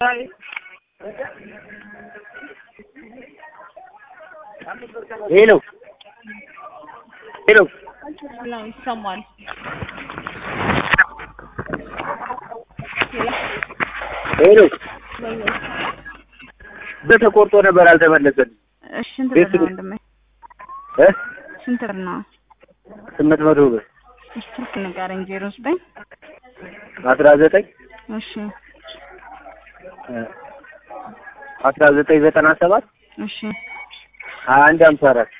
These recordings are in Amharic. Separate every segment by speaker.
Speaker 1: Hello. Hello.
Speaker 2: Hello, someone.
Speaker 1: Hello. በተቆርጦ ነበር አልተመለሰልኝ።
Speaker 2: እሺ እንትን ነው እንደምን ስንት ነው?
Speaker 1: 800 ብር።
Speaker 2: እሺ ስልክ ንገረኝ 09
Speaker 1: 19
Speaker 2: እሺ
Speaker 1: 1997
Speaker 2: እሺ
Speaker 1: 2154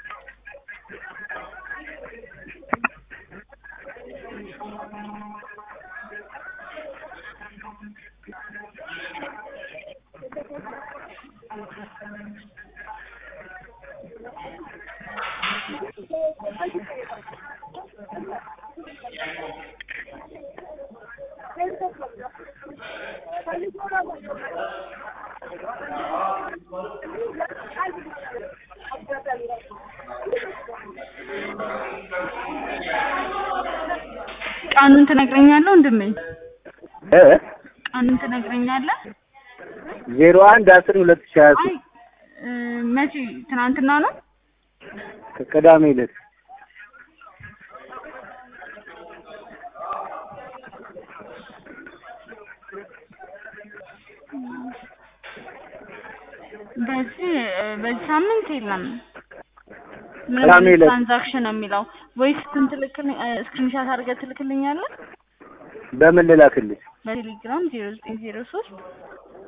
Speaker 2: ቃኑን ትነግረኛለህ ወንድሜ? ቃኑን ትነግረኛለህ?
Speaker 1: 01/10/2023
Speaker 2: አይ መቼ ትናንትና ነው?
Speaker 1: ከቅዳሜ ዕለት በዚህ ሳምንት የለም። ምን ትራንዛክሽን የሚለው ወይስ ትልክልኝ ስክሪንሻት አድርገህ ትልክልኛለህ? በምን ልላክልሽ?
Speaker 2: በቴሌግራም 0903